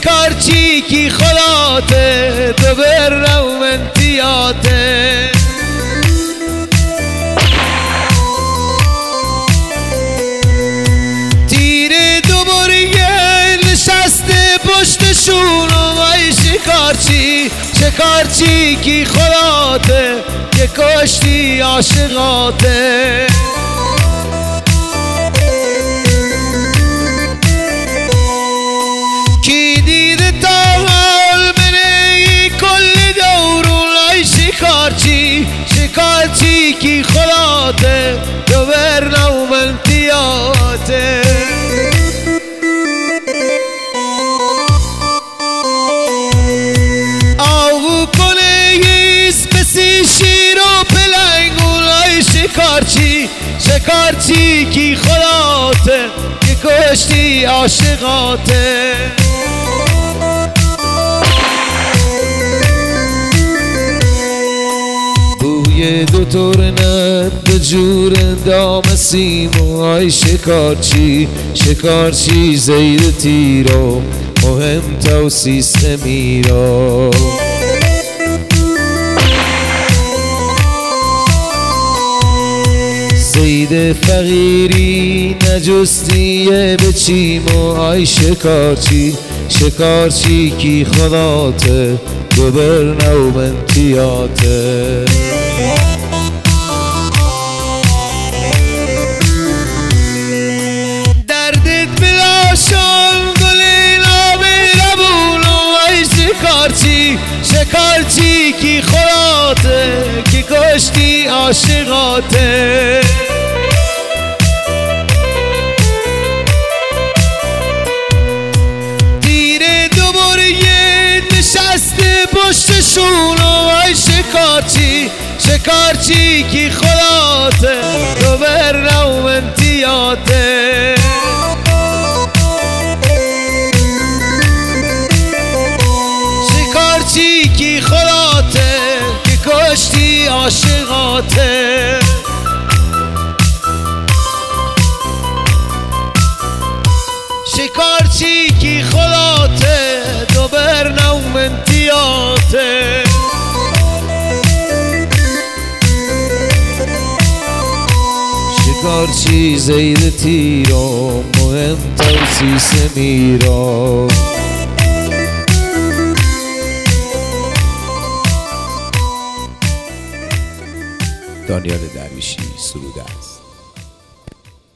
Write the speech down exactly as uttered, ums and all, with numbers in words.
شکارچی کی خلاته تو بر رومنتیاته تیر دوباره نشسته پشتشون وای شکارچی شکارچی کی خلاته که کشتی عاشقاته کی دیده تا حال بره کل دورون ای شکارچی شکارچی کی خلاته تو بر نومنتیاته آو کنه ایس بسی شیر و پلنگون ای شکارچی شکارچی کی خلاته که کشتی عاشقاته بوی دو تورنت به جور دام سیمو ای شکارچی شکارچی زیر تیرو مهم تو سیستمی رو زید فقیری نجستیه به چیمو ای شکارچی شکارچی کی خلاته تو بر نومنتیاته دردت بلاشان گلی نامهربونو ای شکارچی شکارچی کی خلاته کی کشتی عاشقاته پشتشون ای شکارچی شکارچی کی خلاته تو بر نومنتیاته شکارچی کی خلاته کی کشتی عاشقاته شکارچی کی خلاته تو بر نومنتیاته شکارچی زیر تیرو مهم توسیس میرو دانیال درویشی سروده است.